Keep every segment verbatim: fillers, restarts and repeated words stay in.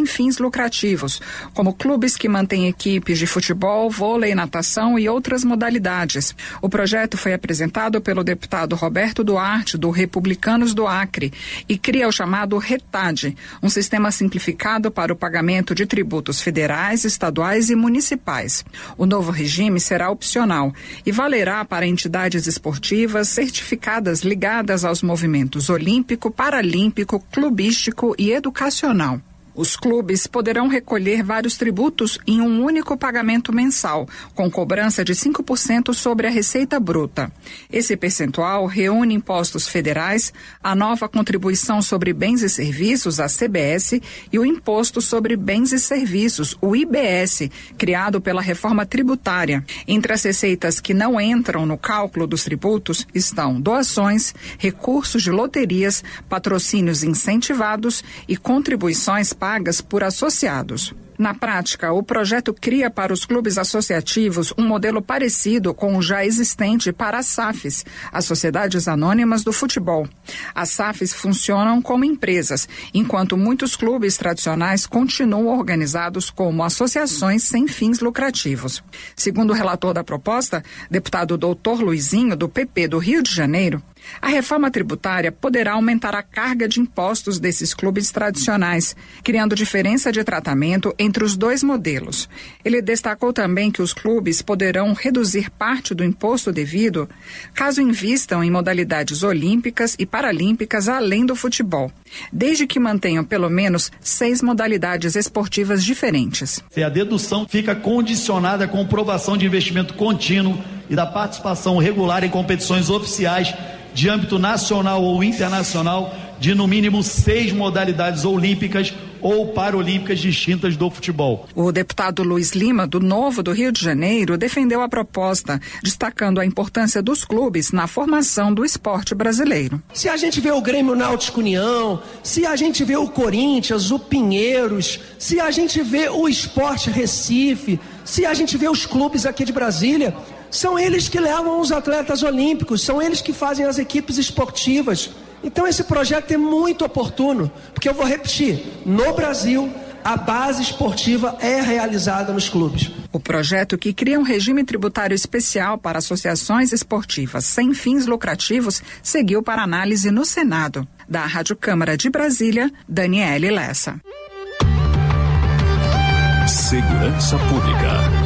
sem fins lucrativos, como clubes que mantêm equipes de futebol, vôlei, natação e outras modalidades. O projeto foi apresentado pelo deputado Roberto Duarte, do Republicanos do Acre, e cria o chamado RETAD, um sistema simplificado para o pagamento de tributos federais, estaduais e municipais. O novo regime será opcional e valerá para entidades esportivas certificadas ligadas aos movimentos olímpico, paralímpico, clubístico e educacional. Os clubes poderão recolher vários tributos em um único pagamento mensal, com cobrança de cinco por cento sobre a receita bruta. Esse percentual reúne impostos federais, a nova contribuição sobre bens e serviços, a C B S, e o Imposto sobre Bens e Serviços, o I B S, criado pela reforma tributária. Entre as receitas que não entram no cálculo dos tributos estão doações, recursos de loterias, patrocínios incentivados e contribuições pagas por associados. Na prática, o projeto cria para os clubes associativos um modelo parecido com o já existente para as S A Fs, as Sociedades Anônimas do Futebol. As S A Fs funcionam como empresas, enquanto muitos clubes tradicionais continuam organizados como associações sem fins lucrativos. Segundo o relator da proposta, deputado doutor Luizinho, do P P do Rio de Janeiro, a reforma tributária poderá aumentar a carga de impostos desses clubes tradicionais, criando diferença de tratamento entre os dois modelos. Ele destacou também que os clubes poderão reduzir parte do imposto devido caso invistam em modalidades olímpicas e paralímpicas além do futebol, desde que mantenham pelo menos seis modalidades esportivas diferentes. A dedução fica condicionada à comprovação de investimento contínuo e da participação regular em competições oficiais de âmbito nacional ou internacional de no mínimo seis modalidades olímpicas ou paralímpicas distintas do futebol. O deputado Luiz Lima, do Novo do Rio de Janeiro, defendeu a proposta, destacando a importância dos clubes na formação do esporte brasileiro. Se a gente vê o Grêmio Náutico União, se a gente vê o Corinthians, o Pinheiros, se a gente vê o Sport Recife, se a gente vê os clubes aqui de Brasília, são eles que levam os atletas olímpicos, são eles que fazem as equipes esportivas. Então esse projeto é muito oportuno, porque eu vou repetir, no Brasil a base esportiva é realizada nos clubes. O projeto, que cria um regime tributário especial para associações esportivas sem fins lucrativos, seguiu para análise no Senado. Da Rádio Câmara de Brasília, Daniele Lessa. Segurança Pública.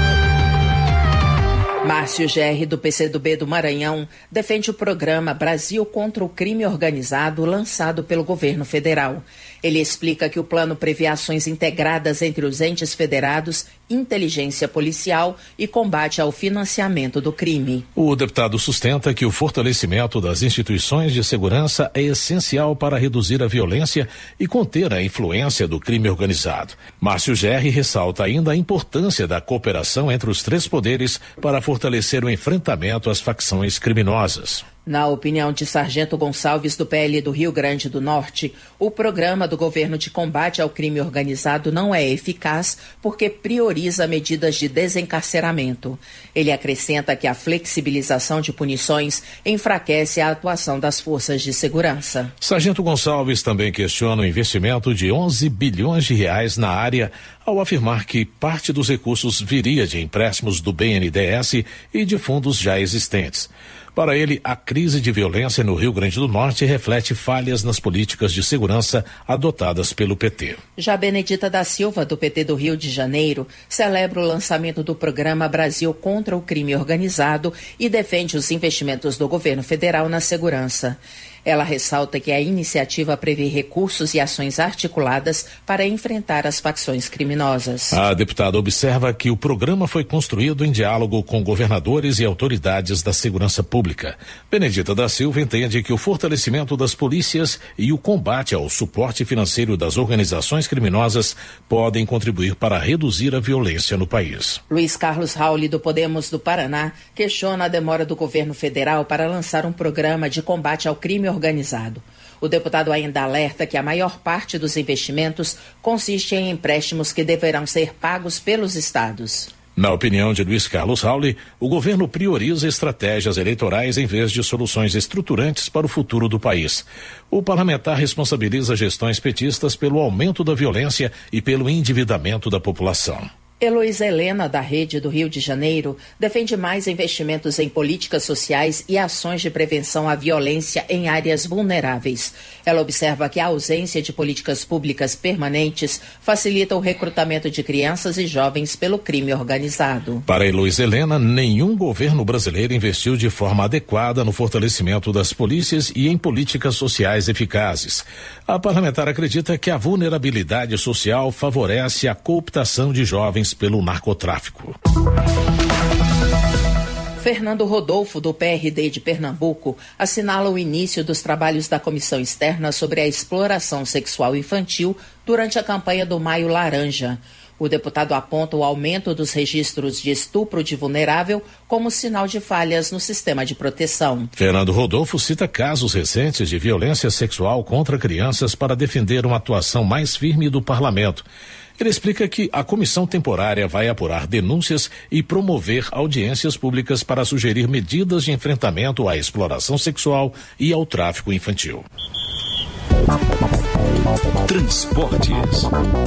Márcio Gerri, do P C do B do Maranhão, defende o programa Brasil contra o Crime Organizado lançado pelo governo federal. Ele explica que o plano prevê ações integradas entre os entes federados, inteligência policial e combate ao financiamento do crime. O deputado sustenta que o fortalecimento das instituições de segurança é essencial para reduzir a violência e conter a influência do crime organizado. Márcio Gerri ressalta ainda a importância da cooperação entre os três poderes para fortalecer o enfrentamento às facções criminosas. Na opinião de Sargento Gonçalves, do P L do Rio Grande do Norte, o programa do governo de combate ao crime organizado não é eficaz porque prioriza medidas de desencarceramento. Ele acrescenta que a flexibilização de punições enfraquece a atuação das forças de segurança. Sargento Gonçalves também questiona o investimento de onze bilhões de reais na área, ao afirmar que parte dos recursos viria de empréstimos do B N D E S e de fundos já existentes. Para ele, a crise de violência no Rio Grande do Norte reflete falhas nas políticas de segurança adotadas pelo P T. Já Benedita da Silva, do P T do Rio de Janeiro, celebra o lançamento do programa Brasil contra o Crime Organizado e defende os investimentos do governo federal na segurança. Ela ressalta que a iniciativa prevê recursos e ações articuladas para enfrentar as facções criminosas. A deputada observa que o programa foi construído em diálogo com governadores e autoridades da segurança pública. Benedita da Silva entende que o fortalecimento das polícias e o combate ao suporte financeiro das organizações criminosas podem contribuir para reduzir a violência no país. Luiz Carlos Rauli, do Podemos do Paraná, questiona a demora do governo federal para lançar um programa de combate ao crime organizado. O deputado ainda alerta que a maior parte dos investimentos consiste em empréstimos que deverão ser pagos pelos estados. Na opinião de Luiz Carlos Rauli, o governo prioriza estratégias eleitorais em vez de soluções estruturantes para o futuro do país. O parlamentar responsabiliza gestões petistas pelo aumento da violência e pelo endividamento da população. Heloísa Helena, da Rede do Rio de Janeiro, defende mais investimentos em políticas sociais e ações de prevenção à violência em áreas vulneráveis. Ela observa que a ausência de políticas públicas permanentes facilita o recrutamento de crianças e jovens pelo crime organizado. Para Heloísa Helena, nenhum governo brasileiro investiu de forma adequada no fortalecimento das polícias e em políticas sociais eficazes. A parlamentar acredita que a vulnerabilidade social favorece a cooptação de jovens pelo narcotráfico. Fernando Rodolfo, do P R D de Pernambuco, assinala o início dos trabalhos da comissão externa sobre a exploração sexual infantil durante a campanha do Maio Laranja. O deputado aponta o aumento dos registros de estupro de vulnerável como sinal de falhas no sistema de proteção. Fernando Rodolfo cita casos recentes de violência sexual contra crianças para defender uma atuação mais firme do parlamento. Ele explica que a comissão temporária vai apurar denúncias e promover audiências públicas para sugerir medidas de enfrentamento à exploração sexual e ao tráfico infantil. Transportes.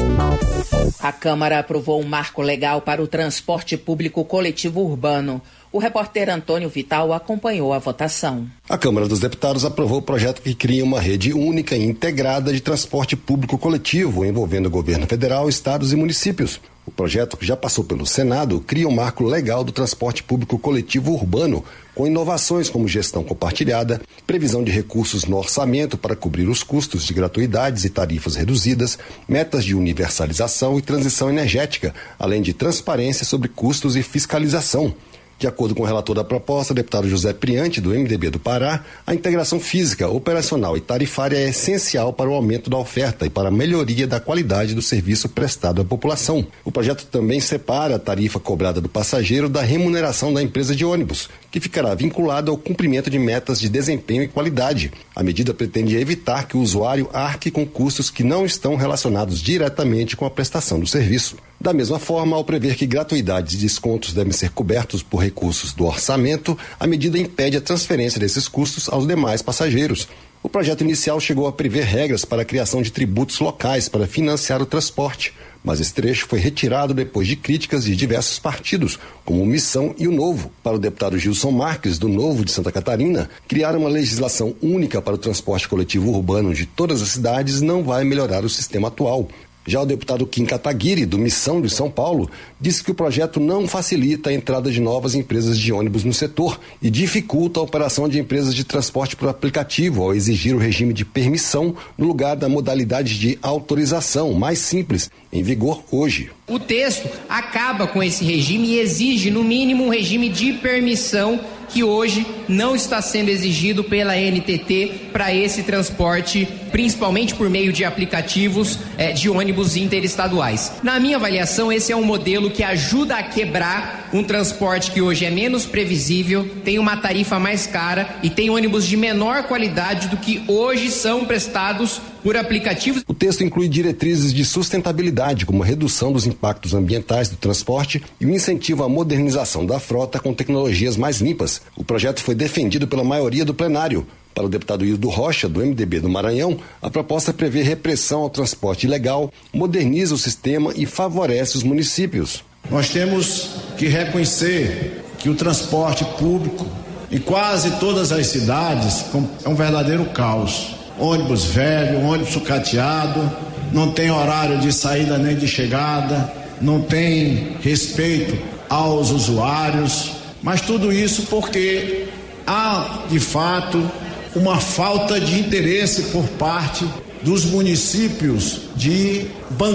A Câmara aprovou um marco legal para o transporte público coletivo urbano. O repórter Antônio Vital acompanhou a votação. A Câmara dos Deputados aprovou o projeto que cria uma rede única e integrada de transporte público coletivo, envolvendo o governo federal, estados e municípios. O projeto, que já passou pelo Senado, cria um marco legal do transporte público coletivo urbano, com inovações como gestão compartilhada, previsão de recursos no orçamento para cobrir os custos de gratuidades e tarifas reduzidas, metas de universalização e transição energética, além de transparência sobre custos e fiscalização. De acordo com o relator da proposta, o deputado José Priante, do M D B do Pará, a integração física, operacional e tarifária é essencial para o aumento da oferta e para a melhoria da qualidade do serviço prestado à população. O projeto também separa a tarifa cobrada do passageiro da remuneração da empresa de ônibus, que ficará vinculada ao cumprimento de metas de desempenho e qualidade. A medida pretende evitar que o usuário arque com custos que não estão relacionados diretamente com a prestação do serviço. Da mesma forma, ao prever que gratuidades e descontos devem ser cobertos por recursos do orçamento, a medida impede a transferência desses custos aos demais passageiros. O projeto inicial chegou a prever regras para a criação de tributos locais para financiar o transporte, mas esse trecho foi retirado depois de críticas de diversos partidos, como o Missão e o Novo. Para o deputado Gilson Marques, do Novo de Santa Catarina, criar uma legislação única para o transporte coletivo urbano de todas as cidades não vai melhorar o sistema atual. Já o deputado Kim Kataguiri, do Missão de São Paulo, disse que o projeto não facilita a entrada de novas empresas de ônibus no setor e dificulta a operação de empresas de transporte por aplicativo ao exigir o regime de permissão no lugar da modalidade de autorização, mais simples, em vigor hoje. O texto acaba com esse regime e exige, no mínimo, um regime de permissão que hoje não está sendo exigido pela N T T para esse transporte, principalmente por meio de aplicativos eh, de ônibus interestaduais. Na minha avaliação, esse é um modelo que ajuda a quebrar um transporte que hoje é menos previsível, tem uma tarifa mais cara e tem ônibus de menor qualidade do que hoje são prestados por aplicativos. O texto inclui diretrizes de sustentabilidade, como a redução dos impactos ambientais do transporte e o incentivo à modernização da frota com tecnologias mais limpas. O projeto foi defendido pela maioria do plenário. Para o deputado Hildo Rocha, do M D B do Maranhão, a proposta prevê repressão ao transporte ilegal, moderniza o sistema e favorece os municípios. Nós temos que reconhecer que o transporte público em quase todas as cidades é um verdadeiro caos. Ônibus velho, ônibus sucateado, não tem horário de saída nem de chegada, não tem respeito aos usuários, mas tudo isso porque há, de fato, uma falta de interesse por parte dos municípios de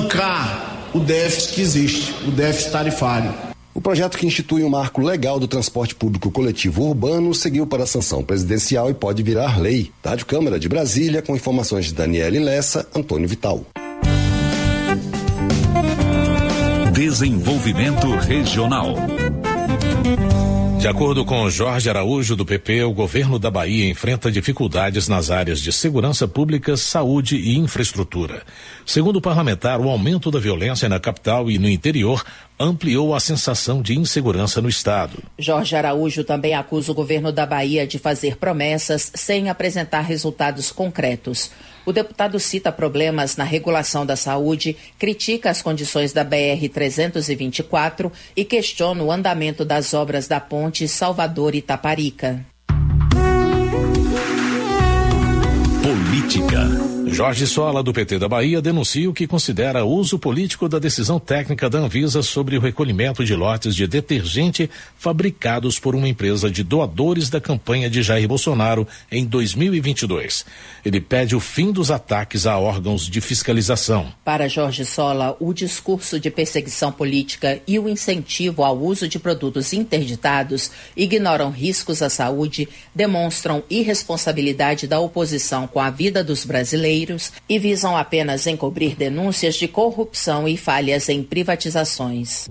bancar o déficit que existe, o déficit tarifário. O projeto, que institui um marco legal do transporte público coletivo urbano, seguiu para a sanção presidencial e pode virar lei. Da Rádio Câmara de Brasília, com informações de Daniele Lessa, Antônio Vital. Desenvolvimento Regional. De acordo com Jorge Araújo, do P P, o governo da Bahia enfrenta dificuldades nas áreas de segurança pública, saúde e infraestrutura. Segundo o parlamentar, o aumento da violência na capital e no interior ampliou a sensação de insegurança no estado. Jorge Araújo também acusa o governo da Bahia de fazer promessas sem apresentar resultados concretos. O deputado cita problemas na regulação da saúde, critica as condições da B R trezentos e vinte e quatro e questiona o andamento das obras da ponte Salvador-Itaparica. Política. Jorge Sola, do P T da Bahia, denuncia o que considera uso político da decisão técnica da Anvisa sobre o recolhimento de lotes de detergente fabricados por uma empresa de doadores da campanha de Jair Bolsonaro em dois mil e vinte e dois. Ele pede o fim dos ataques a órgãos de fiscalização. Para Jorge Sola, o discurso de perseguição política e o incentivo ao uso de produtos interditados ignoram riscos à saúde, demonstram irresponsabilidade da oposição com a vida dos brasileiros e visam apenas encobrir denúncias de corrupção e falhas em privatizações.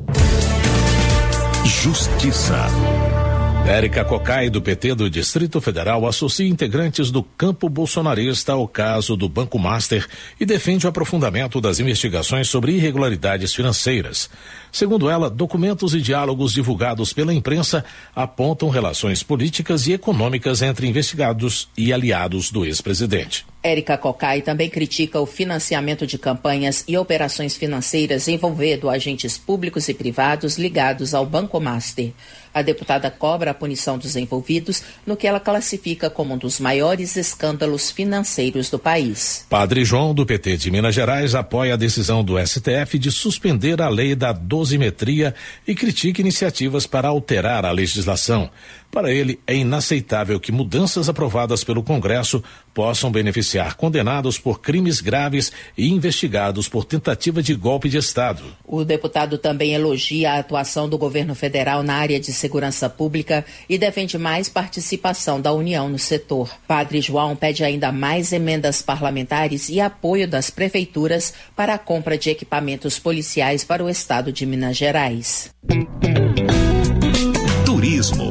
Justiça. Érica Cocai, do P T do Distrito Federal, associa integrantes do campo bolsonarista ao caso do Banco Master e defende o aprofundamento das investigações sobre irregularidades financeiras. Segundo ela, documentos e diálogos divulgados pela imprensa apontam relações políticas e econômicas entre investigados e aliados do ex-presidente. Érica Cocai também critica o financiamento de campanhas e operações financeiras envolvendo agentes públicos e privados ligados ao Banco Master. A deputada cobra a punição dos envolvidos no que ela classifica como um dos maiores escândalos financeiros do país. Padre João, do P T de Minas Gerais, apoia a decisão do S T F de suspender a lei da dosimetria e critica iniciativas para alterar a legislação. Para ele, é inaceitável que mudanças aprovadas pelo Congresso possam beneficiar condenados por crimes graves e investigados por tentativa de golpe de Estado. O deputado também elogia a atuação do governo federal na área de segurança pública e defende mais participação da União no setor. Padre João pede ainda mais emendas parlamentares e apoio das prefeituras para a compra de equipamentos policiais para o estado de Minas Gerais. Turismo.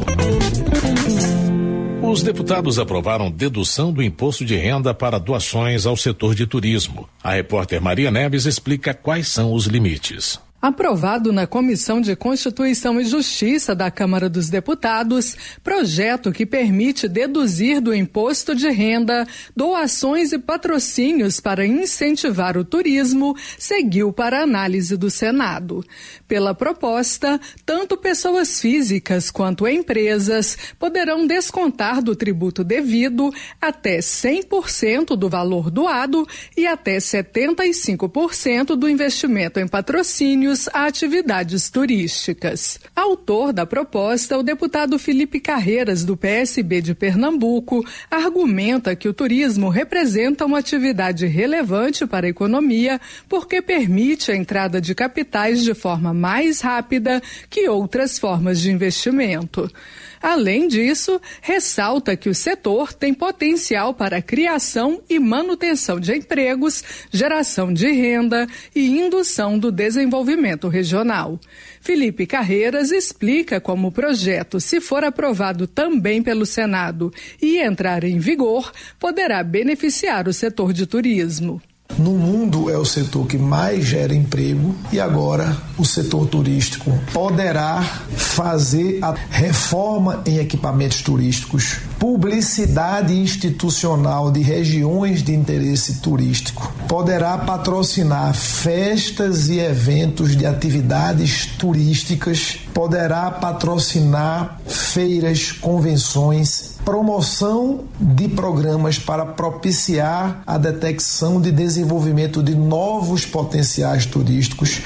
Os deputados aprovaram dedução do imposto de renda para doações ao setor de turismo. A repórter Maria Neves explica quais são os limites. Aprovado na Comissão de Constituição e Justiça da Câmara dos Deputados, projeto que permite deduzir do imposto de renda doações e patrocínios para incentivar o turismo, seguiu para análise do Senado. Pela proposta, tanto pessoas físicas quanto empresas poderão descontar do tributo devido até cem por cento do valor doado e até setenta e cinco por cento do investimento em patrocínios a atividades turísticas. Autor da proposta, o deputado Felipe Carreiras, do P S B de Pernambuco, argumenta que o turismo representa uma atividade relevante para a economia porque permite a entrada de capitais de forma mais rápida que outras formas de investimento. Além disso, ressalta que o setor tem potencial para a criação e manutenção de empregos, geração de renda e indução do desenvolvimento regional. Felipe Carreiras explica como o projeto, se for aprovado também pelo Senado e entrar em vigor, poderá beneficiar o setor de turismo. No mundo é o setor que mais gera emprego e agora o setor turístico poderá fazer a reforma em equipamentos turísticos, publicidade institucional de regiões de interesse turístico, poderá patrocinar festas e eventos de atividades turísticas, poderá patrocinar feiras, convenções, promoção de programas para propiciar a detecção de desenvolvimento de novos potenciais turísticos,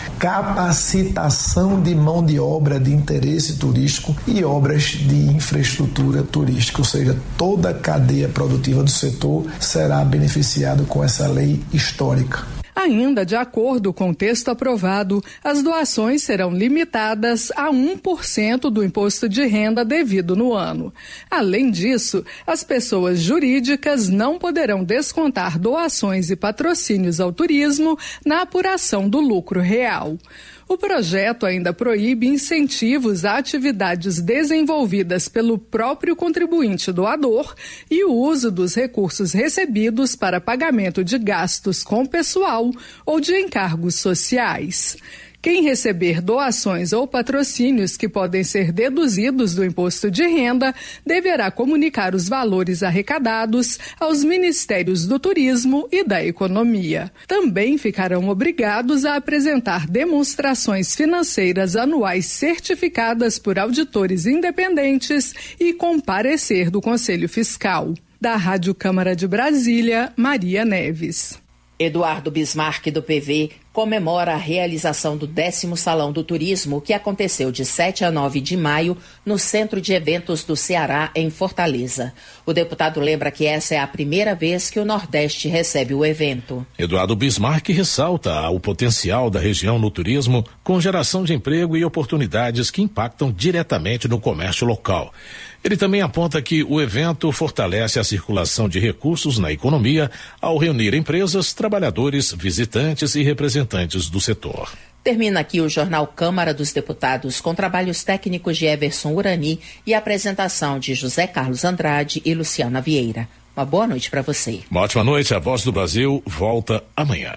capacitação de mão de obra de interesse turístico e obras de infraestrutura turística, ou seja, toda a cadeia produtiva do setor será beneficiada com essa lei histórica. Ainda de acordo com o texto aprovado, as doações serão limitadas a um por cento do imposto de renda devido no ano. Além disso, as pessoas jurídicas não poderão descontar doações e patrocínios ao turismo na apuração do lucro real. O projeto ainda proíbe incentivos a atividades desenvolvidas pelo próprio contribuinte doador e o uso dos recursos recebidos para pagamento de gastos com pessoal social ou de encargos sociais. Quem receber doações ou patrocínios que podem ser deduzidos do imposto de renda deverá comunicar os valores arrecadados aos Ministérios do Turismo e da Economia. Também ficarão obrigados a apresentar demonstrações financeiras anuais certificadas por auditores independentes e com parecer do Conselho Fiscal. Da Rádio Câmara de Brasília, Maria Neves. Eduardo Bismarck, do P V, comemora a realização do décimo Salão do Turismo, que aconteceu de sete a nove de maio no Centro de Eventos do Ceará, em Fortaleza. O deputado lembra que essa é a primeira vez que o Nordeste recebe o evento. Eduardo Bismarck ressalta o potencial da região no turismo, com geração de emprego e oportunidades que impactam diretamente no comércio local. Ele também aponta que o evento fortalece a circulação de recursos na economia ao reunir empresas, trabalhadores, visitantes e representantes do setor. Termina aqui o Jornal Câmara dos Deputados, com trabalhos técnicos de Everson Urani e apresentação de José Carlos Andrade e Luciana Vieira. Uma boa noite para você. Uma ótima noite. A Voz do Brasil volta amanhã.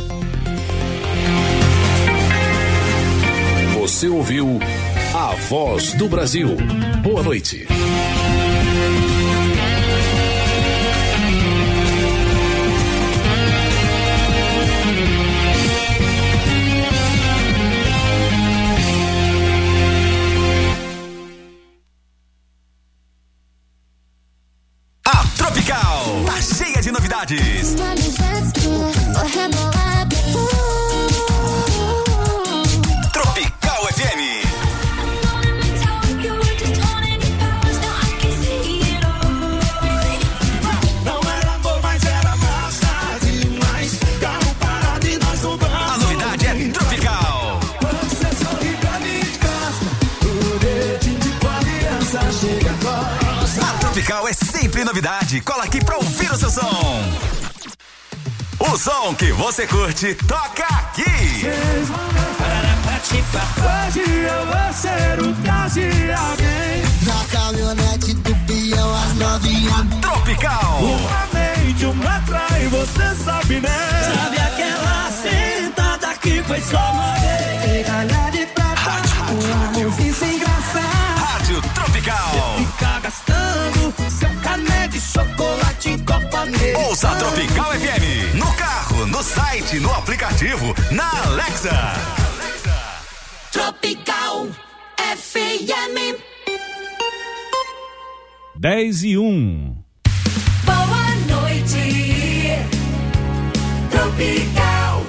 Você ouviu A Voz do Brasil. Boa noite. A Tropical tá cheia de novidades. Tropical F M. A novidade é Tropical. A Tropical é sempre novidade. Cola aqui pra ouvir o seu som. O som que você curte, toca aqui. Hoje eu vou ser o caso de alguém. Na caminhonete do peão às novinhas. Tropical. Uma mente, uma trai, você sabe, né? Sabe aquela sentada que foi só uma vez? Galera de prata, um amorzinho sem graça. Rádio Tropical. Fica gastando seu cané de chocolate em copa negra. Ouça a Tropical F M no carro, no site, no aplicativo, na Alexa. Tropical F M. dez e um. Boa noite. Tropical.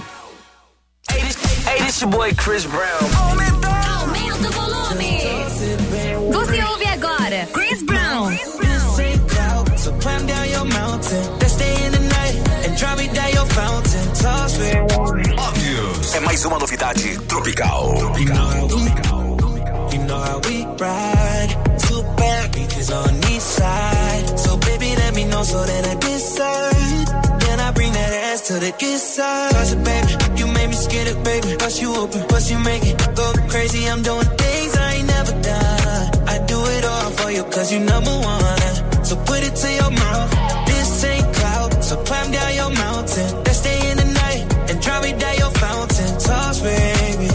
Hey, this your boy Chris Brown. Aumenta, aumenta o volume. Você ouve agora Chris Brown. So climb down your mountain, let's stay in the night and drive me down your fountain. Toss me. Óbvio. É mais uma novidade Tropical. You know how we, you know how we ride. Two bad bitches on each side. So baby, let me know so that I decide. Then I bring that ass to the good side. Toss it, baby, you made me scared, baby. Bust you open, bust you make it go crazy. I'm doing things I ain't never done. I do it all for you 'cause you number one. So put it to your mouth. This ain't clout. So climb down your mountain. Let's stay in the night and drive me down your fountain. Toss, baby.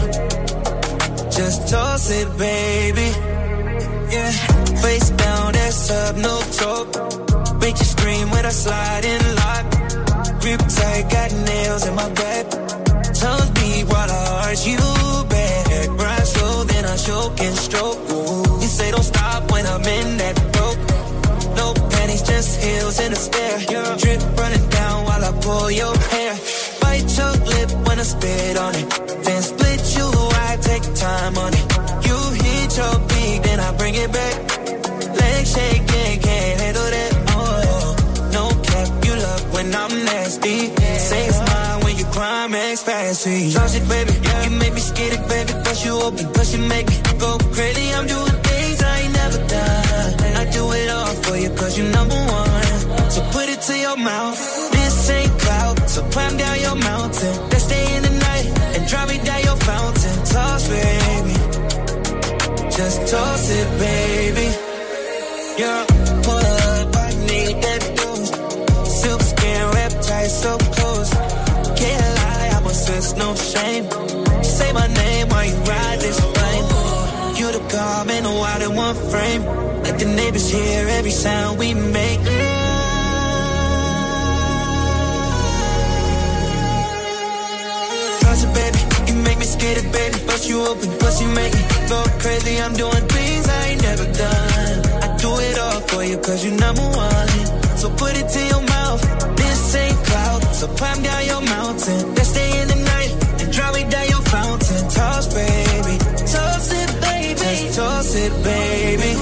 Just toss it, baby. Yeah. Face down, that's up, no talk. Make you scream when I slide in lock. Grip tight, got nails in my back. Tongue deep while I arch you back. Ride slow, then I choke and stroke. Ooh. You say don't stop when I'm in that broke. No panties, just heels in a stare. Drip running down while I pull your hair. Bite your lip when I spit on it. Then split you wide, take time on it. You hit your beat, then I bring it back. Legs shaking, can't handle that. Oh, no cap, you love when I'm nasty. Say it's mine when you climax fast. Toss it, baby, you make me scared, baby. Push you open, push you make me go crazy. I'm doing things I ain't never done. I do it all for you 'cause you number one. So put it to your mouth. This ain't clout. So climb down your mountain. Let's stay in the night and drive me down your fountain. Toss, baby. Just toss it, baby. Yeah, pull up, I need that dose. Silk skin, wrap tight, so close. Can't lie, shame. Say my name while you ride this plane. You the calm and the wild in one frame. Let the neighbors hear every sound we make. Trust it, baby, you make me scared, baby. Bust you open, plus you make me go crazy. I'm doing things I ain't never done. I do it all for you, cause you number one. So put it to your mouth. This ain't cloud, so climb down your mountain. Let's stay in the night and drive me down your fountain. Toss, baby, toss it, baby. Just toss it, baby.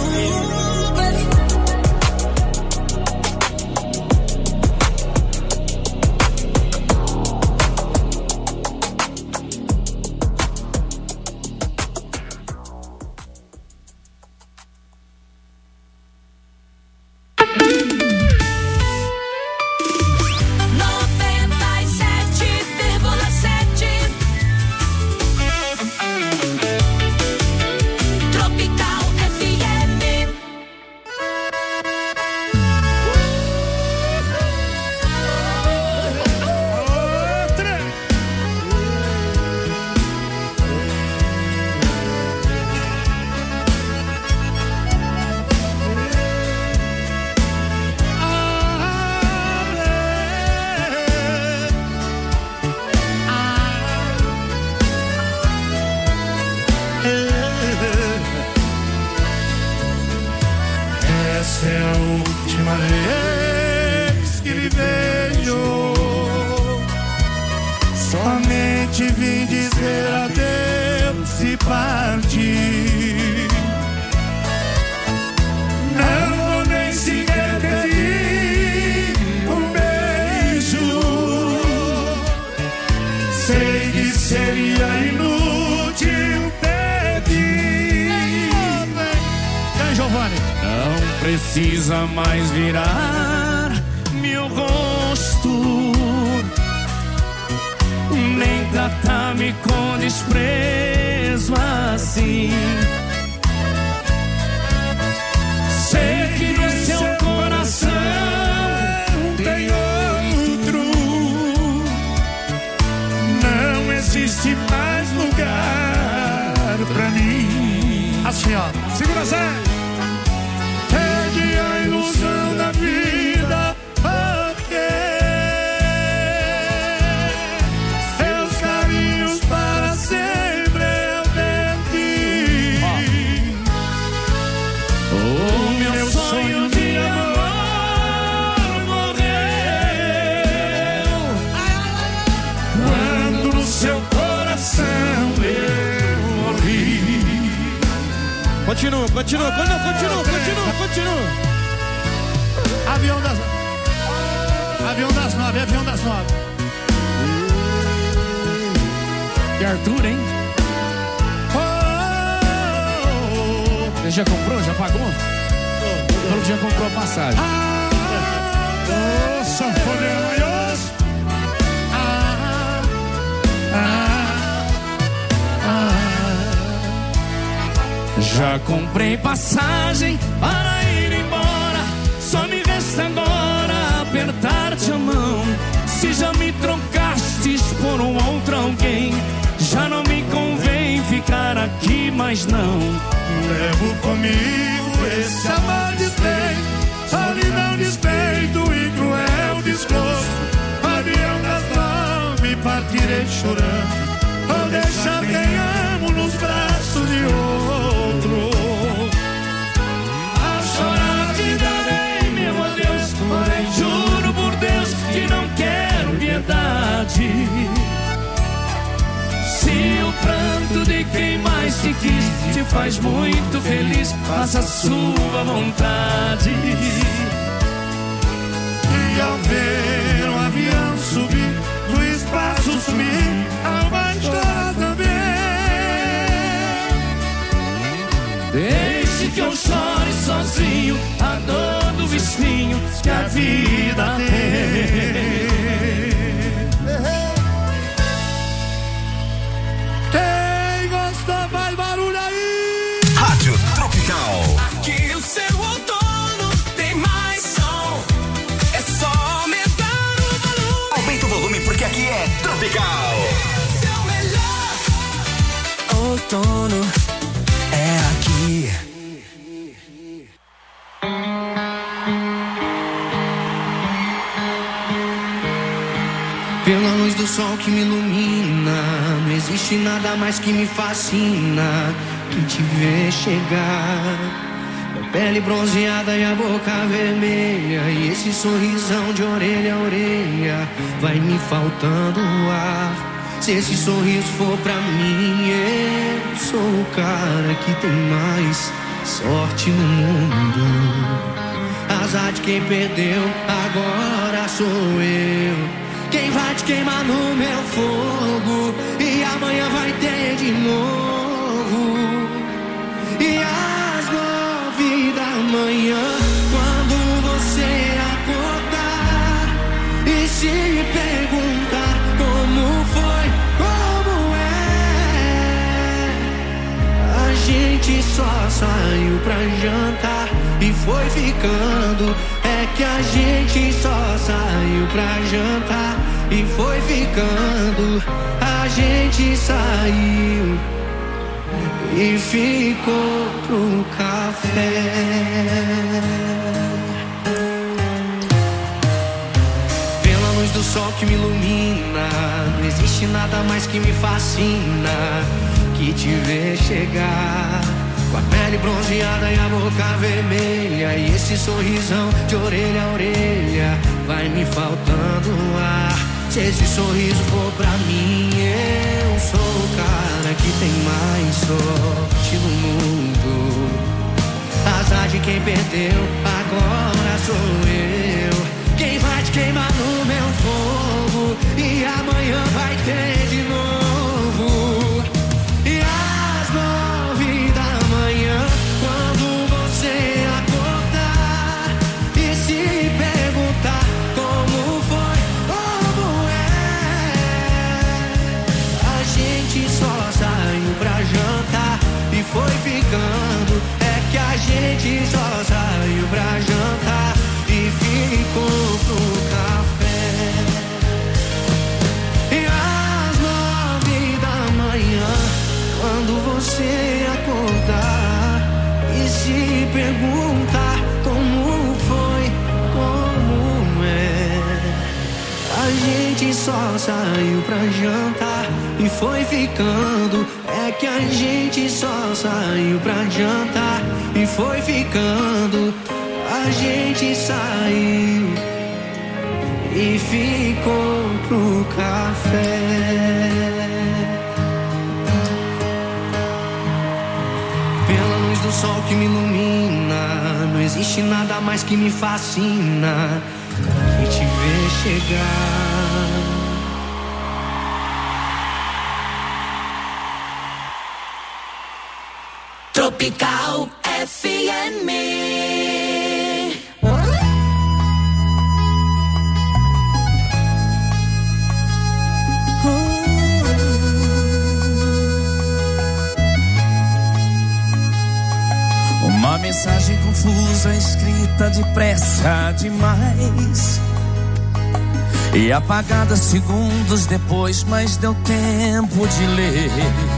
Precisa mais virar meu rosto, nem tratar-me com desprezo assim. Sei que no seu coração tem outro, não existe mais lugar pra mim. Assim, ó, segura Zé. A ilusão da vida, porque seus carinhos para sempre eu perdi. Oh. O meu sonho de amor morreu quando no seu coração eu morri. Continua, continua, continua, continua, continua, continua. Avião das... Avião das nove, avião das nove. Que Arthur, hein? Oh, oh, oh. Você já comprou? Já pagou? Falou que já comprou a passagem. Ah, oh, sanfoneiro maior. Ah, ah, ah. Já comprei passagem para ir embora. Só me resta agora apertar-te a mão. Se já me trocastes por um outro alguém, já não me convém ficar aqui mais não. Levo comigo esse amor despeito, solidão, despeito e cruel desgosto. Avião das nove, partirei chorando, ou deixar quem amo nos braços de outro. A chorar te darei, meu Deus, porém juro por Deus que não quero piedade. Se o pranto de quem mais te quis te faz muito feliz, faça a sua vontade. E ao ver um avião subir, do espaço sumir, a alma chora também. Deixe que eu chore sozinho a dor do bichinho que a vida tem. Quem gostou, faz barulho aí! Rádio Tropical. Aqui o seu outono tem mais som. É só aumentar o volume. Aumenta o volume porque aqui é Tropical. Seu melhor outono é aqui. Pela luz do sol que me ilumina, não existe nada mais que me fascina que te ver chegar. A pele bronzeada e a boca vermelha, e esse sorrisão de orelha a orelha, vai me faltando o ar. Se esse sorriso for pra mim, eu sou o cara que tem mais sorte no mundo. Azar de quem perdeu, agora sou eu. Quem vai te queimar no meu fogo, e amanhã vai ter de novo. E às nove da manhã, quando você acordar e se perguntar como foi, como é, a gente só saiu pra jantar e foi ficando. É que a gente só saiu pra jantar e foi ficando. A gente saiu e ficou pro café. Pela luz do sol que me ilumina, não existe nada mais que me fascina que te ver chegar. Com a pele bronzeada e a boca vermelha, e esse sorrisão de orelha a orelha, vai me faltando ar. Se esse sorriso for pra mim, eu sou o cara que tem mais sorte no mundo. Azar de quem perdeu, agora sou eu. Quem vai te queimar no meu fogo, e amanhã vai ter de novo. E às nove da manhã, quando você acordar e se perguntar como foi, como é, a gente só saiu pra jantar e foi ficando. É que a gente só saiu pra jantar e ficou pro café. E às nove da manhã, quando você acordar e se perguntar como foi, como é, a gente só saiu pra jantar e foi ficando. É que a gente só saiu pra jantar e foi ficando. A gente saiu e ficou pro café. Do sol que me ilumina, não existe nada mais que me fascina que te ver chegar. Tropical F M. Uma mensagem confusa, escrita depressa demais e apagada segundos depois, mas deu tempo de ler.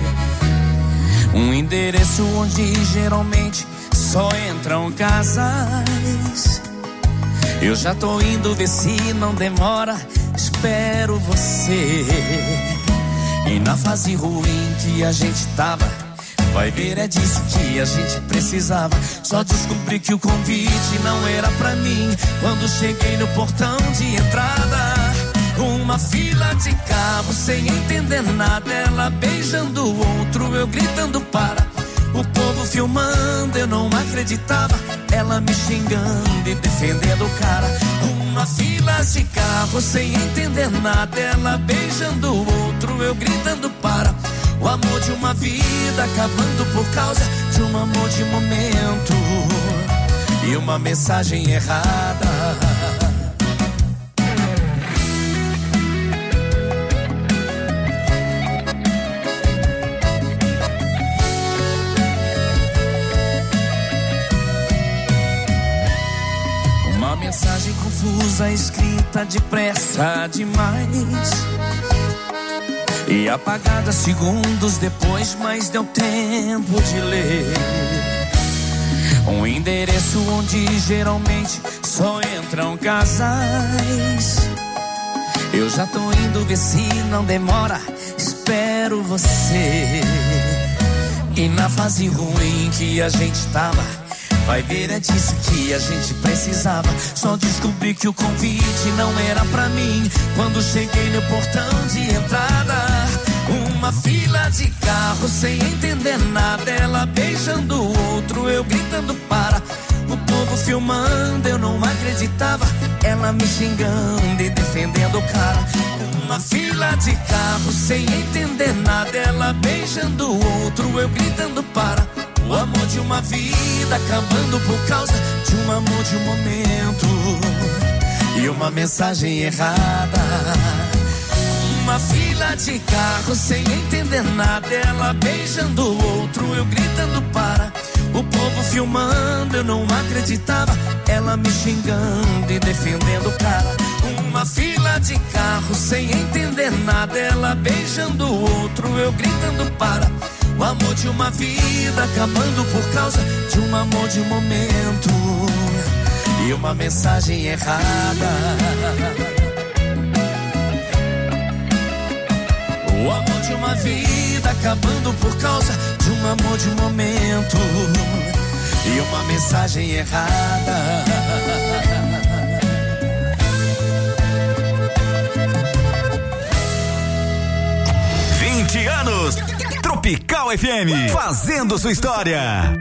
Um endereço onde geralmente só entram casais. Eu já tô indo ver se não demora, espero você. E na fase ruim que a gente tava, vai ver, é disso que a gente precisava. Só descobri que o convite não era pra mim quando cheguei no portão de entrada. Uma fila de carro sem entender nada, ela beijando o outro, eu gritando para. O povo filmando, eu não acreditava, ela me xingando e defendendo o cara. Uma fila de carro sem entender nada, ela beijando o outro, eu gritando para. O amor de uma vida acabando por causa de um amor de momento e uma mensagem errada. Uma mensagem confusa, escrita depressa demais E apagada segundos depois, mas deu tempo de ler um endereço onde geralmente só entram casais. Eu já tô indo ver se não demora, espero você. E na fase ruim que a gente tava, vai ver, é disso que a gente precisava. Só descobri que o convite não era pra mim quando cheguei no portão de entrada. Uma fila de carro sem entender nada, ela beijando o outro, eu gritando para. O povo filmando, eu não acreditava, ela me xingando e defendendo o cara. Uma fila de carro sem entender nada, ela beijando o outro, eu gritando para. O amor de uma vida acabando por causa de um amor de um momento e uma mensagem errada. Uma fila de carro sem entender nada, ela beijando o outro, eu gritando para. O povo filmando, eu não acreditava, ela me xingando e defendendo o cara. Uma fila de carro sem entender nada, ela beijando o outro, eu gritando para. O amor de uma vida acabando por causa de um amor de um momento e uma mensagem errada. O amor de uma vida acabando por causa de um amor de um momento e uma mensagem errada. vinte anos Tropical F M, fazendo sua história.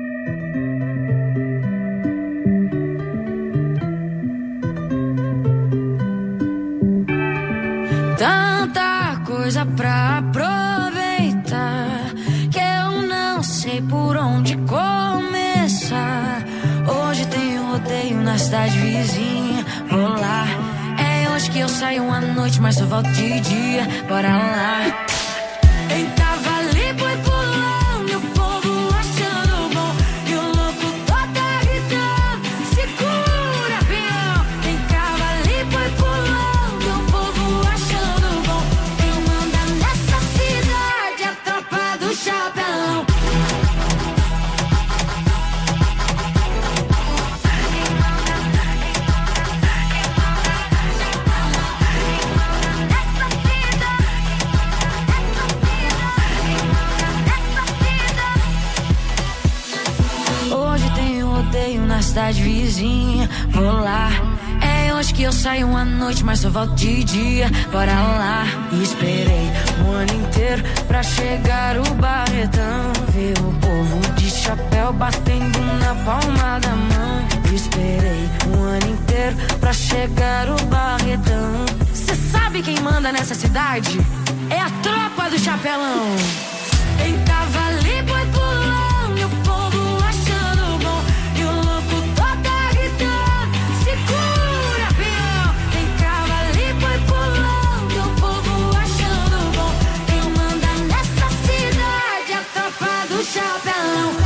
Tanta coisa pra aproveitar que eu não sei por onde começar. Hoje tem rodeio na cidade vizinha, vou lá. É hoje que eu saio à noite, mas só volto de dia, bora lá. Em Cavali foi pulando, o povo achando bom, e o louco toda gritando, segura peão. Em Cavali foi pulando, o povo achando bom, quem manda nessa cidade é a tropa do Chapelão. Na cidade vizinha, vou lá. É hoje que eu saio à noite, mas só volto de dia, bora lá. E esperei um ano inteiro pra chegar o Barretão, ver o povo de chapéu batendo na palma da mão. E esperei um ano inteiro pra chegar o Barretão. Cê sabe quem manda nessa cidade? É a tropa do Chapelão. Em Cavali foi pulando, o povo achando bom, e o louco toda gritando, segura peão. Em Cavali foi pulando, o povo achando bom, quem manda nessa cidade é a tropa do Chapelão.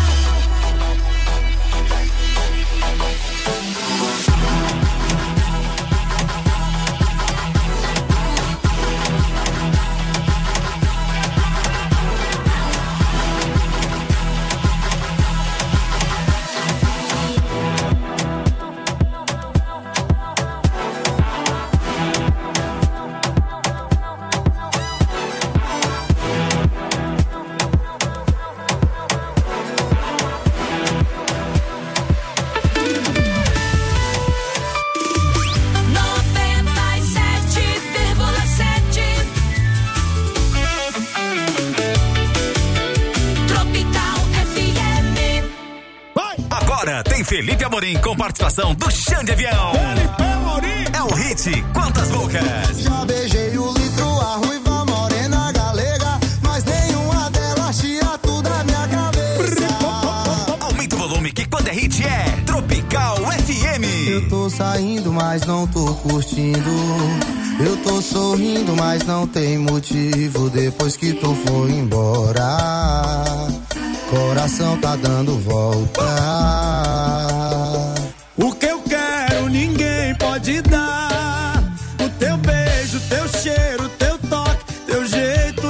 Felipe Amorim com participação do Xande Avião. Felipe Amorim. É o hit Quantas Bocas. Já beijei o litro, a ruiva morena galega, mas nenhuma delas tira tudo da minha cabeça. Aumenta o volume que quando é hit é Tropical F M. Eu tô saindo, mas não tô curtindo. Eu tô sorrindo, mas não tem motivo. Depois que tu foi embora, coração tá dando volta. O que eu quero ninguém pode dar. O teu beijo, teu cheiro, teu toque, teu jeito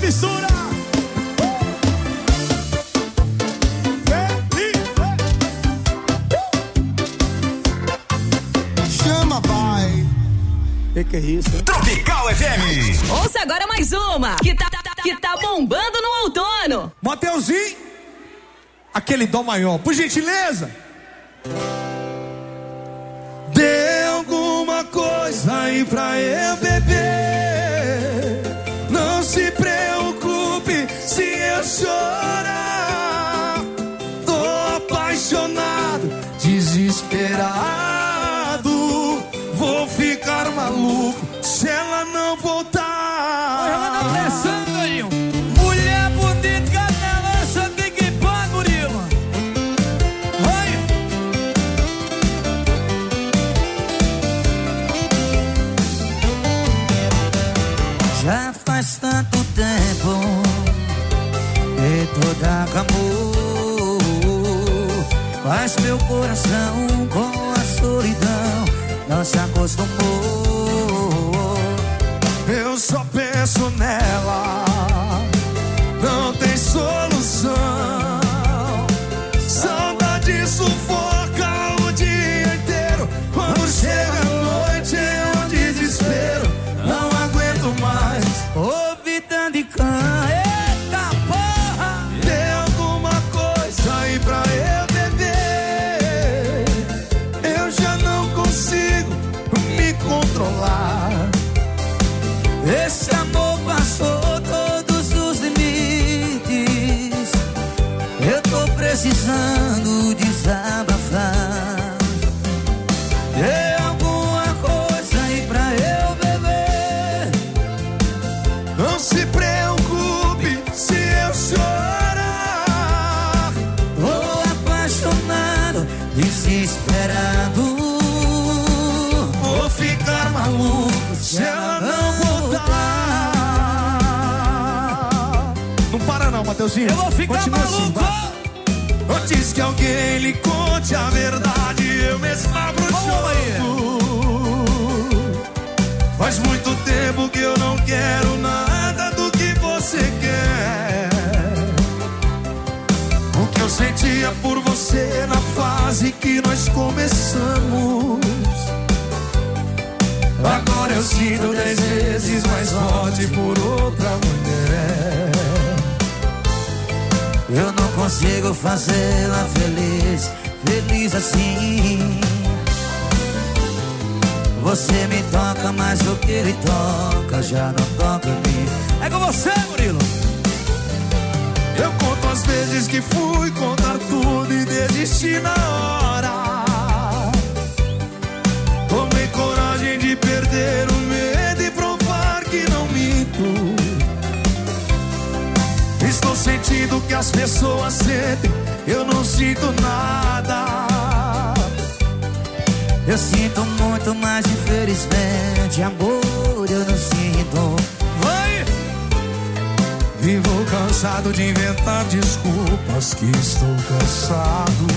mistura. Chama, pai. Que que é isso? Hein? Tropical F M. Ouça agora mais uma que tá, que tá bombando no outono. Mateuzinho, aquele dó maior, por gentileza. Dê alguma coisa aí pra eu beber. Não se preocupe se eu chorar. Tô apaixonado, desesperado. Vou ficar maluco se ela não voltar. Ela tá pressando aí. Mulher bonita, canela, só tem que pagar, Murilo. Oi. Já faz tanto tempo que toda acabou, mas meu coração com a solidão não se acostumou. Eu só penso nela, não tem solução. Saudade sufoca o dia inteiro. Quando chega a noite é um desespero. Não aguento mais ouvir tanto de cã. Eita porra! Tem alguma coisa aí pra eu beber. Eu já não consigo me controlar. Esse amor passou todos os limites. Eu tô precisando desabafar. Tem alguma coisa aí pra eu beber. Não se preocupe se eu chorar. Tô apaixonado, desesperado. Vou ficar maluco se ela não voltar. Não para não, Mateuzinho. Eu vou ficar Continua maluco. Assim, antes que alguém lhe conte a verdade, eu mesmo abro o jogo. Faz muito tempo que eu não quero nada do que você quer. O que eu sentia por você na fase que nós começamos, agora eu sinto dez vezes mais forte por outra mulher. Eu não consigo fazê-la feliz, feliz assim. Você me toca, mas o que ele toca já não toca em mim. É com você, Murilo. Eu conto as vezes que fui contar tudo e desisti na hora. Tomei coragem de perder o medo e provar que não minto. Estou sentindo que as pessoas sentem, eu não sinto nada. Eu sinto muito, mas infelizmente amor eu não sinto. Vai! Vivo cansado de inventar desculpas, que estou cansado.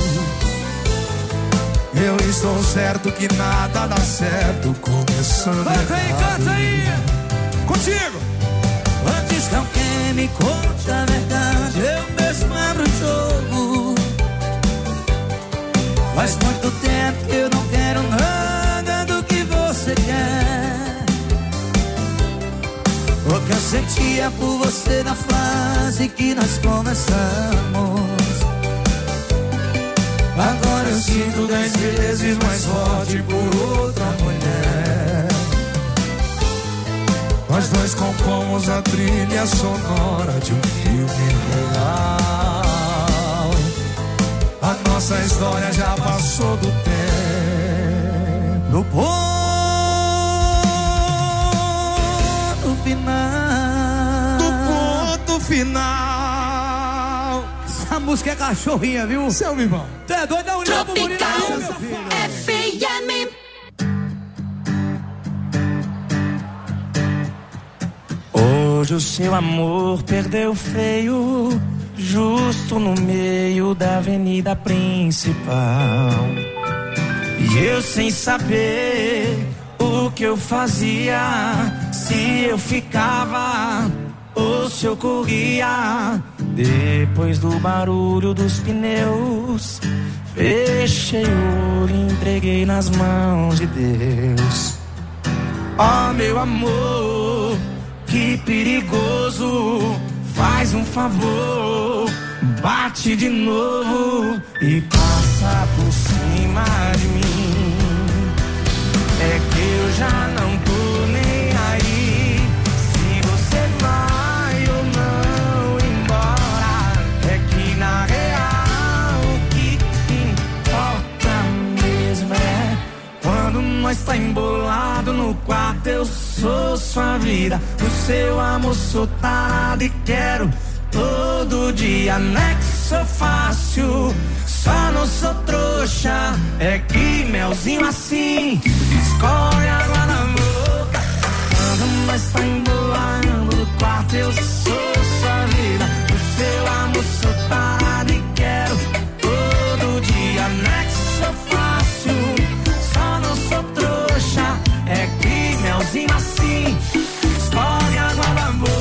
Eu estou certo que nada dá certo, começando Canta aí, canta aí. Contigo! Antes que alguém me conte a verdade, eu mesmo abro o jogo. Faz muito tempo que eu não quero nada do que você quer. O que eu sentia por você na fase que nós começamos, agora eu sinto dez vezes mais forte por outra mulher. Nós dois compomos a trilha sonora de um filme real. A nossa história já passou do tempo. no ponto final. Do ponto final. Essa música é cachorrinha, viu? Seu vivão. Tu é doido? Dá um olhão pro Murilo aí, meu filho. F M. Hoje o seu amor perdeu feio, justo no meio da avenida principal. E eu sem saber o que eu fazia, se eu ficava ou fosse eu corria. Depois do barulho dos pneus, fechei o olho e entreguei nas mãos de Deus. Oh, meu amor, que perigoso. Faz um favor, bate de novo e passa por cima de mim. É que eu já não tô nem aí se você vai ou não embora. É que na real o que importa mesmo é quando nós tá embolado no quarto. Eu sou sua vida, o seu amor sou tarado e quero todo dia. Nexo fácil, só não sou trouxa. É que melzinho assim escorre água na boca. Quando nós tá embolando no quarto, eu sou sua vida, o seu amor sou tarado e quero todo dia. Nexo fácil, só não sou trouxa. É que melzinho assim escorre água na boca.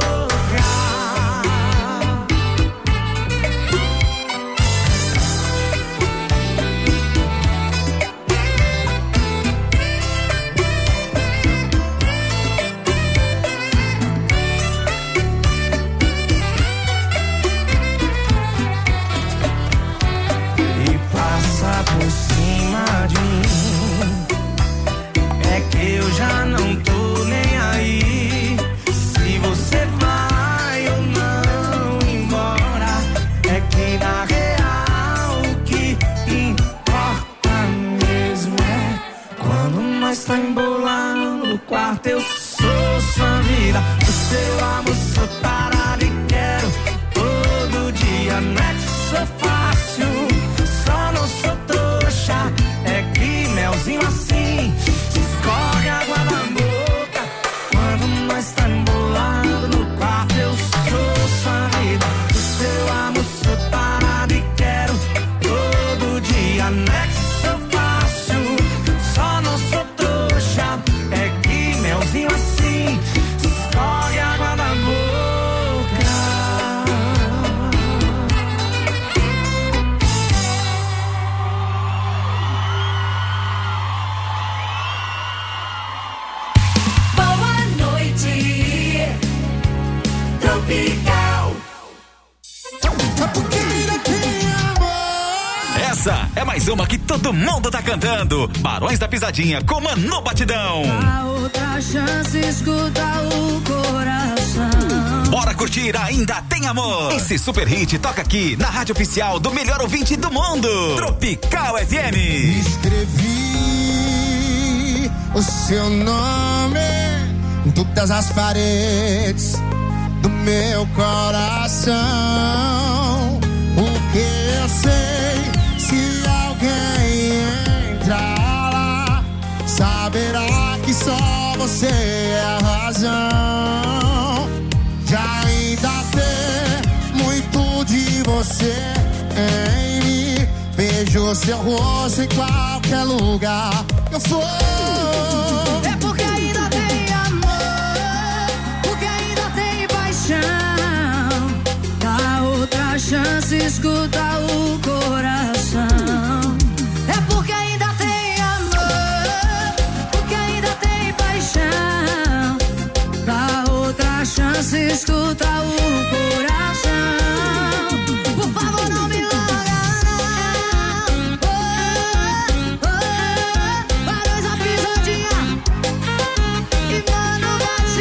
Por cima de mim, é que eu já não tô nem aí se você vai ou não embora. É que na real o que importa mesmo é quando nós tá embolando no quarto. Eu sou sua vida, o seu amor sou tarado e quero todo dia. Nexo fácil, só não sou trouxa. É que melzinho assim escorre água na boca. Quando nós tá embolado no quarto, eu sou sua vida, o seu amor sou tarado e quero todo dia. Nexo fácil, só não sou trouxa. É que melzinho assim escorre água na boca. Tropical. Essa é mais uma que todo mundo tá cantando. Barões da Pisadinha com Manu Batidão. A outra chance, escuta o coração. Bora curtir Ainda Tem Amor. Esse super hit toca aqui na rádio oficial do melhor ouvinte do mundo, Tropical F M. Escrevi o seu nome em todas as paredes do meu coração, porque eu sei, se alguém entrar lá, saberá que só você é a razão. Já ainda tem muito de você em mim, vejo seu rosto em qualquer lugar que eu for. É porque ainda tem amor, porque ainda tem paixão. Dá outra chance, escuta o coração. É porque ainda tem amor, porque ainda tem paixão. Dá outra chance, escuta o coração. Por favor, não me larga, não. Oh, oh, oh. Barões da Pisadinha e Manu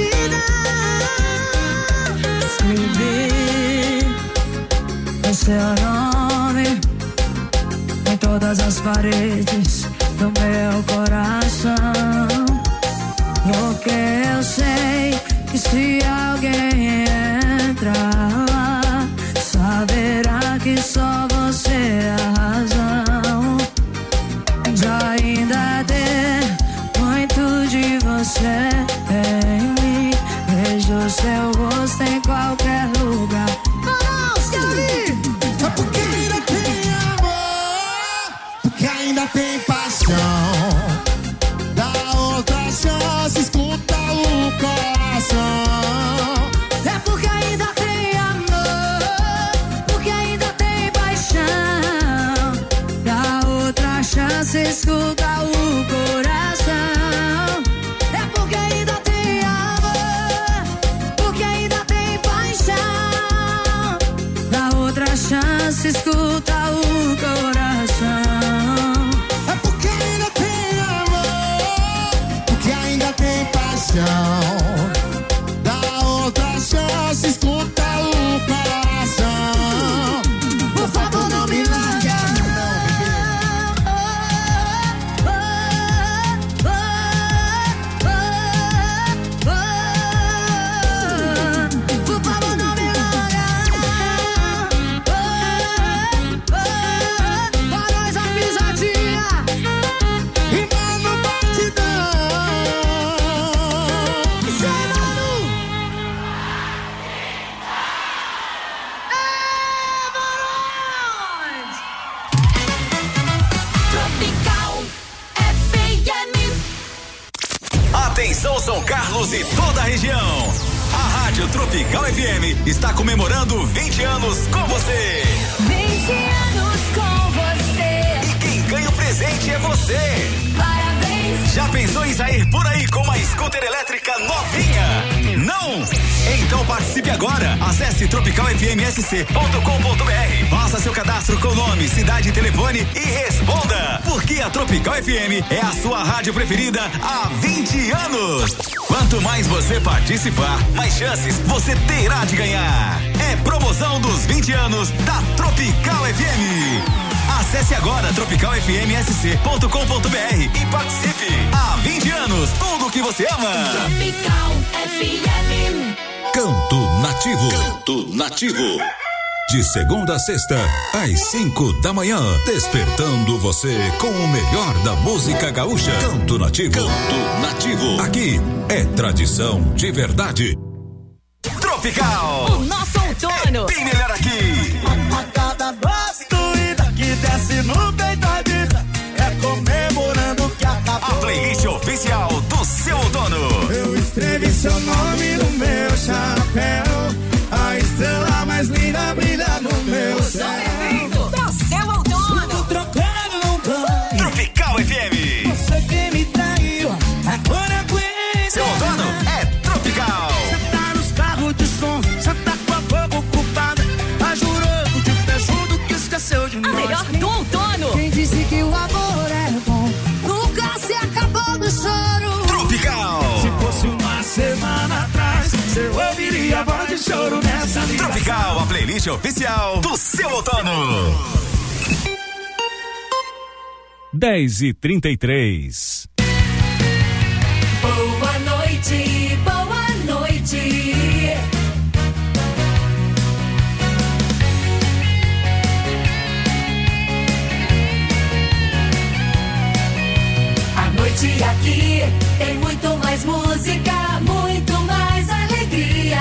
Batidão. Escrevi o seu nome em todas as paredes do meu coração, porque eu sei que se alguém entrar lá, saberá que só você é a razão. Já ainda tem muito de você em mim, vejo seu rosto em qualquer lugar. Vamos, Gabi! É porque ainda tem amor, porque ainda tem paz. Barcelos e toda a região. A Rádio Tropical F M está comemorando vinte anos com você. vinte anos com você. E quem ganha o presente é você. Parabéns. Já pensou em sair por aí com uma scooter elétrica novinha? Não? Então participe agora. Acesse tropical f m s c ponto com ponto b r. Faça seu cadastro com nome, cidade e telefone e responda. Porque a Tropical F M é a sua rádio preferida há vinte anos. Quanto mais você participar, mais chances você terá de ganhar. É promoção dos vinte anos da Tropical F M. Acesse agora tropical f m s c ponto com ponto b r e participe. Há vinte anos, tudo que você ama. Tropical F M. Canto Nativo. Canto Nativo. De segunda a sexta, às cinco da manhã, despertando você com o melhor da música gaúcha. Canto Nativo. Canto Nativo. Aqui é tradição de verdade. Tropical. O nosso outono. É bem melhor aqui. A cada doida que desce no peito da vida é comemorando que acabou. A playlist oficial do seu outono. Eu escrevi seu nome no meu chapéu. A estrela mais linda brilha no meu céu. Do seu outono. Tô trocando não dói. Tropical F M. Você que me traiu, agora aguenta. Seu outono é tropical. Você tá nos carros de som, você tá com a boca ocupada. Tá jurando de pé junto que esqueceu de A nós. melhor do outono. Quem disse que o amor é bom nunca se acabou do choro. Tropical. Se fosse uma semana atrás, você ouviria a voz de choro nessa ligação. Tropical, a playlist oficial do seu outono. dez e trinta e três. Boa noite, boa noite. A noite aqui tem muito mais música, muito mais alegria.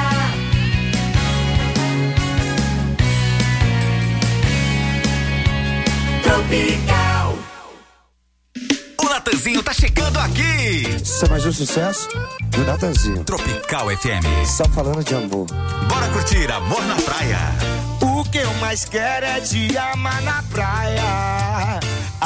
Tropical. O Natanzinho tá chegando aqui. Isso é mais um sucesso do Natanzinho. Tropical F M. Só falando de amor. Bora curtir Amor na Praia. O que eu mais quero é te amar na praia.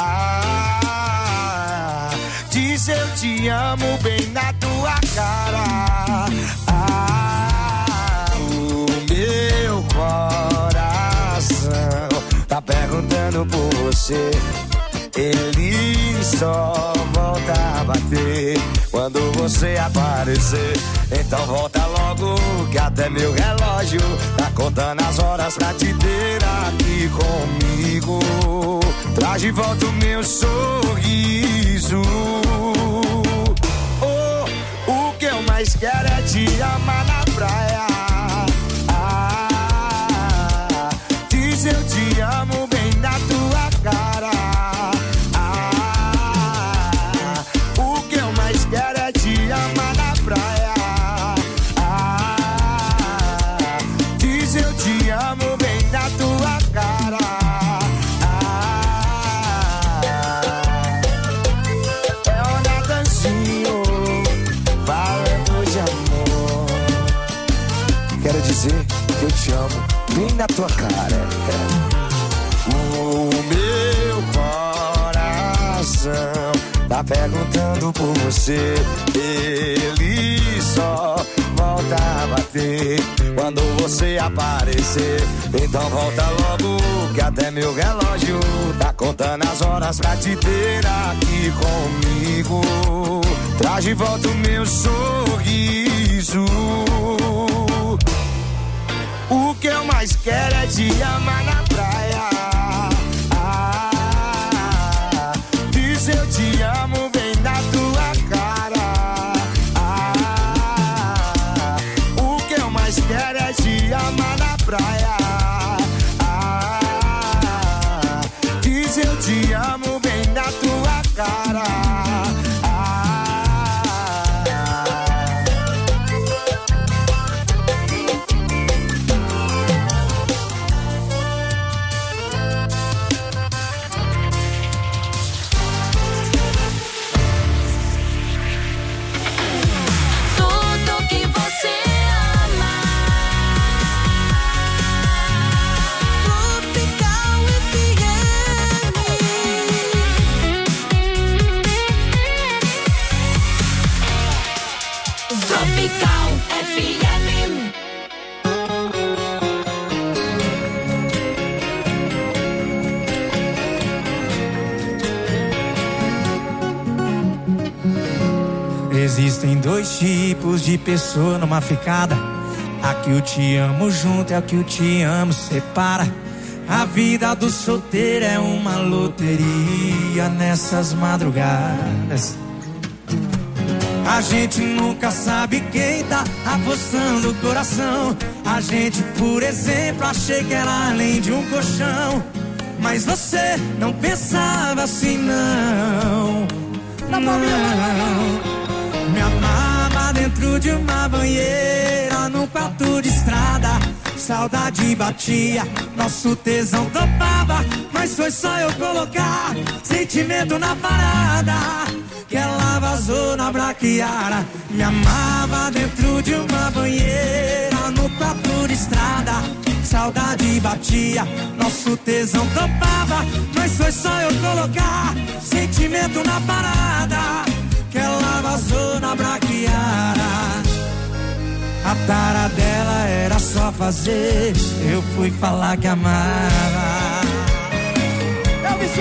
Ah, diz eu te amo bem na tua cara. Ah, o meu coração tá perguntando por você. Ele só volta a bater quando você aparecer. Então volta logo que até meu relógio tá contando as horas pra te ter aqui comigo. Traz de volta o meu sorriso. Oh, o que eu mais quero é te amar na praia. Ah, diz eu te amo bem na tua cara. Amar na praia. Ah, diz eu te amo bem na tua cara. Ah, é o Natanzinho falando de amor. Quero dizer que eu te amo bem na tua cara. O meu coração tá perguntando por você. Ele só volta a bater quando você aparecer. Então volta logo que até meu relógio tá contando as horas pra te ter aqui comigo. Traz de volta o meu sorriso. O que eu mais quero é te amar na praia. Ah, diz eu te amo bem na tua cara. Ah, o que eu mais quero é te amar na praia. Ah, diz eu te amo bem na tua cara. Tropical F M. Existem dois tipos de pessoa numa ficada. A que o te amo junto é a que o te amo separa. A vida do solteiro é uma loteria nessas madrugadas. A gente nunca sabe quem tá apostando o coração. A gente, por exemplo, achei que era além de um colchão. Mas você não pensava assim, não. Não. Me amava dentro de uma banheira, num quarto de estrada. Saudade batia, nosso tesão topava. Mas foi só eu colocar sentimento na parada que ela vazou na braquiara. Me amava dentro de uma banheira, no quarto de estrada. Saudade batia, nosso tesão topava. Mas foi só eu colocar sentimento na parada que ela vazou na braquiara. A tara dela era só fazer, eu fui falar que amava. Eu me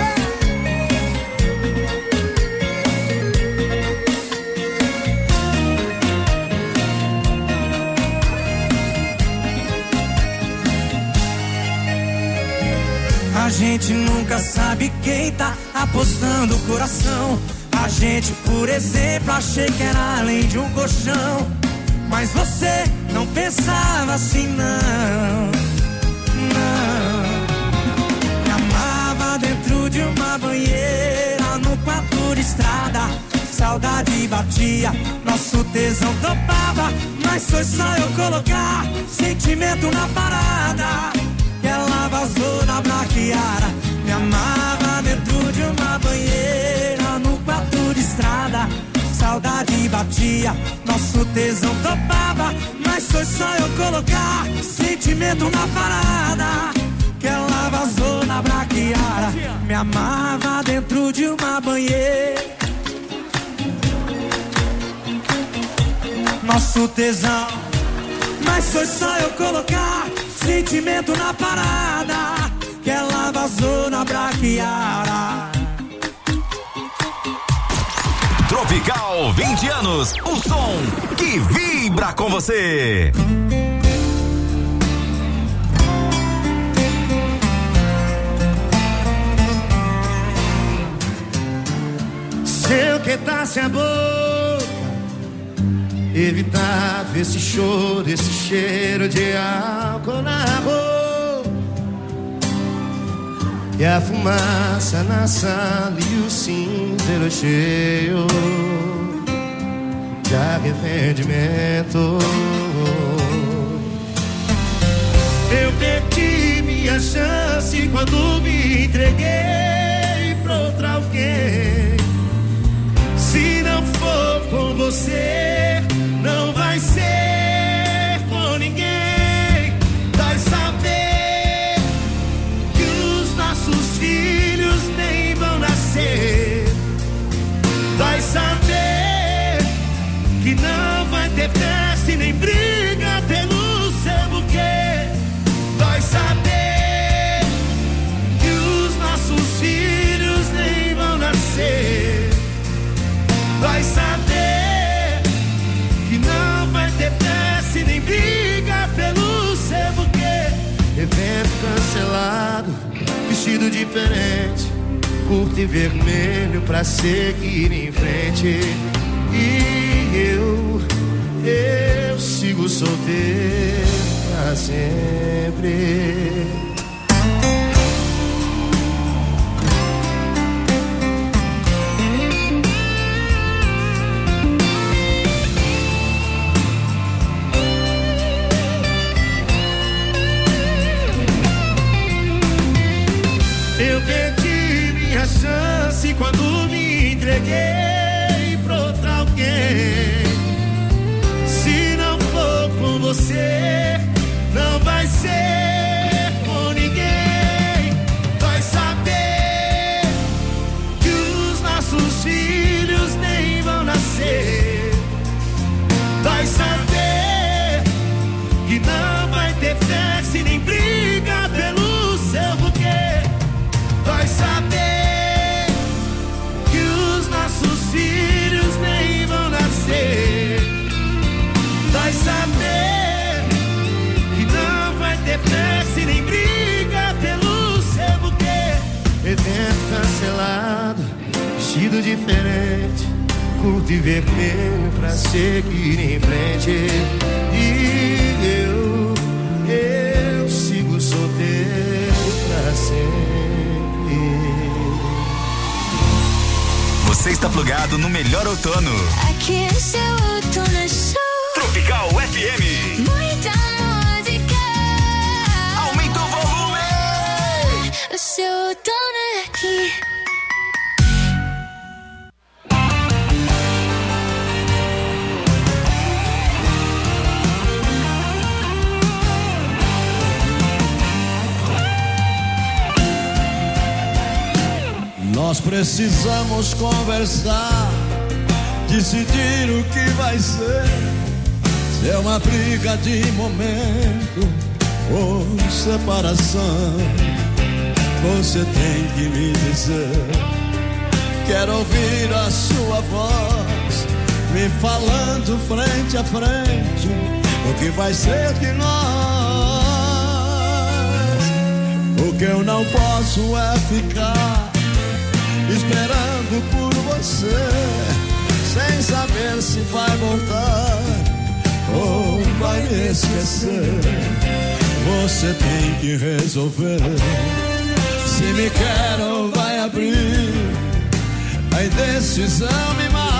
A gente nunca sabe quem tá apostando o coração. A gente, por exemplo, achei que era além de um colchão. Mas você não pensava assim, não. Não. Me amava dentro de uma banheira, no quarto de estrada. Saudade batia, nosso tesão topava. Mas foi só eu colocar sentimento na parada que ela vazou na braquiara. Me amava dentro de uma banheira, no quarto de estrada. Saudade batia, nosso tesão topava. Mas foi só eu colocar sentimento na parada que ela vazou na braquiara. Me amava dentro de uma banheira, nosso tesão. Mas foi só eu colocar sentimento na parada que ela vazou na braquiara. Tropical vinte anos, o som que vibra com você. Se eu quedasse a boca, evitava esse choro, esse cheiro de álcool na roupa e a fumaça na sala e o cinzeiro cheio de arrependimento. Eu perdi minha chance quando me entreguei pra outra alguém. Se não for com você, não vai ser com ninguém. Vai saber que os nossos filhos nem vão nascer. Vai saber que não vai ter festa e nem briga pelo seu buquê. Vai saber que os nossos filhos nem vão nascer. Vai saber que não vai ter festa e nem briga pelo seu buquê. Evento cancelado, vestido diferente, curto e vermelho pra seguir em frente. E eu, eu sigo solteiro pra sempre. Eu perdi minha chance quando me entreguei pra outra alguém. Se não for com você, não vai ser com selado, vestido diferente, curto e vermelho pra seguir em frente. E eu, eu sigo solteiro pra sempre. Você está plugado no melhor outono. Aqui é seu outono show. Tropical F M. Muita música. Aumenta o volume. O seu outono é aqui. Nós precisamos conversar, decidir o que vai ser. Se é uma briga de momento ou separação, você tem que me dizer. Quero ouvir a sua voz me falando frente a frente o que vai ser de nós. O que eu não posso é ficar esperando por você, sem saber se vai voltar ou vai me esquecer. Você tem que resolver se me quer ou vai abrir. A indecisão me mata.